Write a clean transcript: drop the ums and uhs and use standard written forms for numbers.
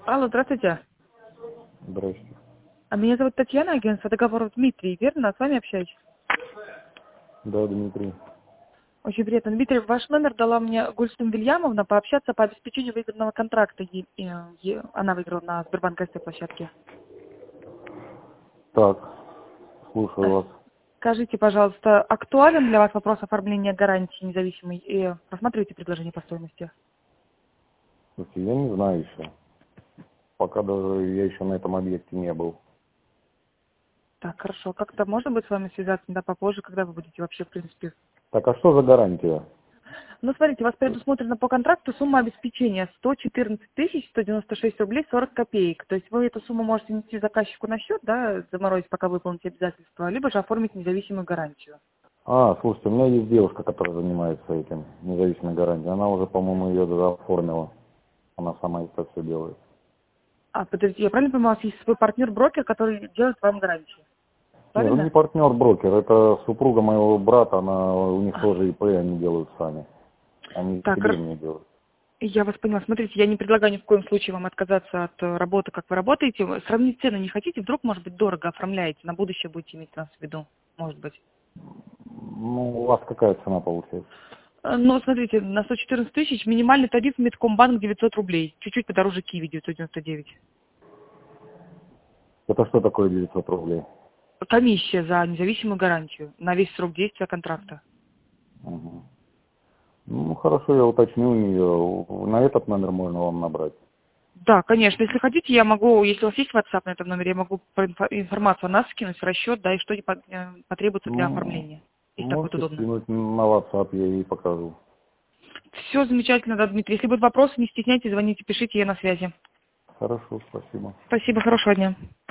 Алло, здравствуйте. Здрасте. Меня зовут Татьяна, агентство договоров Дмитрий, верно? С вами общаюсь? Да, Дмитрий. Очень приятно. Дмитрий, ваш номер дала мне Гульсум Вильямовна пообщаться по обеспечению выигранного контракта. Она выиграла на Сбербанк СТ площадке. Так, слушаю вас. Скажите, пожалуйста, актуален для вас вопрос оформления гарантии независимой? И рассматриваете предложение по стоимости? Слушайте, я не знаю еще. Пока даже я еще на этом объекте не был. Так, хорошо. Как-то можно будет с вами связаться, да, попозже, когда вы будете вообще, в принципе? Так, а что за гарантия? Ну, смотрите, у вас предусмотрена по контракту сумма обеспечения 114 196 рублей 40 копеек. То есть вы эту сумму можете нести заказчику на счет, да, заморозить, пока выполните обязательства, либо же оформить независимую гарантию. Слушайте, у меня есть девушка, которая занимается этим, независимой гарантией. Она уже, по-моему, ее даже оформила. Она сама это все делает. Подождите, я правильно понимаю, у вас есть свой партнер-брокер, который делает вам гарантию? Нет, он не Правильно? партнер-брокер, это супруга моего брата, у них тоже ИП, они делают сами. Они Так, себе мне делают. я вас поняла. Смотрите, я не предлагаю ни в коем случае вам отказаться от работы, как вы работаете. Сравнить цены не хотите? Вдруг, может быть, дорого оформляете, на будущее будете иметь нас в виду, может быть. Ну, у вас какая цена получается? Ну, смотрите, на 114 тысяч минимальный тариф Медкомбанк 900 рублей. Чуть-чуть подороже Киви 999. Это что такое 900 рублей? Комиссия за независимую гарантию на весь срок действия контракта. Угу. Ну, хорошо, я уточню у нее. На этот номер можно вам набрать. Да, конечно. Если хотите, я могу, если у вас есть WhatsApp на этом номере, я могу информацию о нас скинуть, расчет, да, и что потребуется для Ну, оформления, если так будет можете удобно. скинуть на WhatsApp, я ей покажу. Все замечательно, да, Дмитрий. Если будут вопросы, не стесняйтесь, звоните, пишите, я на связи. Хорошо, спасибо. Спасибо, хорошего дня.